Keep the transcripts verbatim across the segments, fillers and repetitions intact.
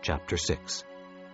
chapter six.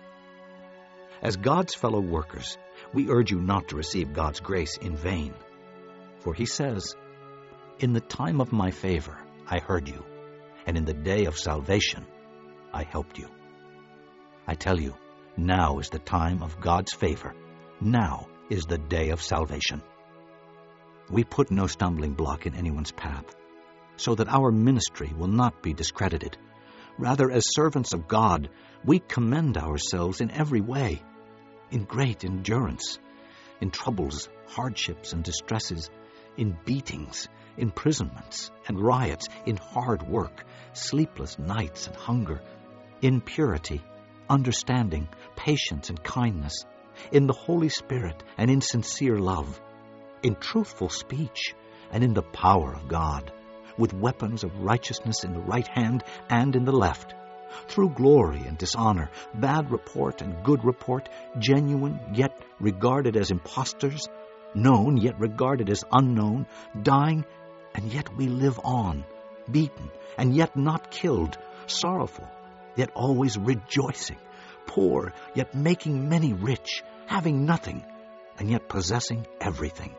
As God's fellow workers, we urge you not to receive God's grace in vain. For he says, "In the time of my favor I heard you, and in the day of salvation I helped you." I tell you, now is the time of God's favor. Now is the day of salvation. We put no stumbling block in anyone's path, so that our ministry will not be discredited. Rather, as servants of God, we commend ourselves in every way, in great endurance, in troubles, hardships, and distresses, in beatings, imprisonments, and riots, in hard work, sleepless nights and hunger, in purity, understanding, patience, and kindness, in the Holy Spirit and in sincere love, in truthful speech and in the power of God, with weapons of righteousness in the right hand and in the left, through glory and dishonor, bad report and good report, genuine yet regarded as impostors, known yet regarded as unknown, dying and yet we live on, beaten and yet not killed, sorrowful yet always rejoicing, poor yet making many rich, having nothing and yet possessing everything.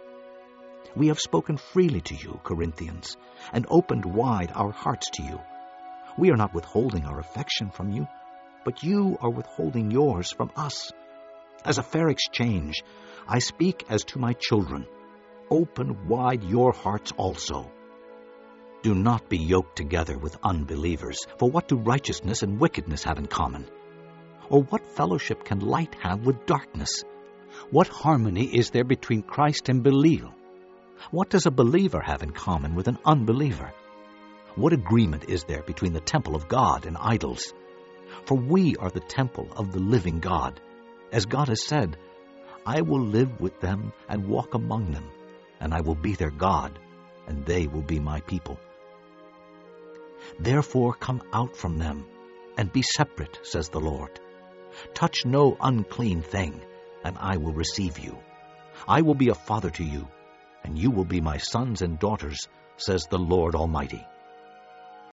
We have spoken freely to you, Corinthians, and opened wide our hearts to you. We are not withholding our affection from you, but you are withholding yours from us. As a fair exchange, I speak as to my children. Open wide your hearts also. Do not be yoked together with unbelievers, for what do righteousness and wickedness have in common? Or what fellowship can light have with darkness? What harmony is there between Christ and Belial? What does a believer have in common with an unbeliever? What agreement is there between the temple of God and idols? For we are the temple of the living God. As God has said, "I will live with them and walk among them, and I will be their God, and they will be my people." Therefore come out from them, and be separate, says the Lord. Touch no unclean thing, and I will receive you. I will be a father to you, and you will be my sons and daughters, says the Lord Almighty.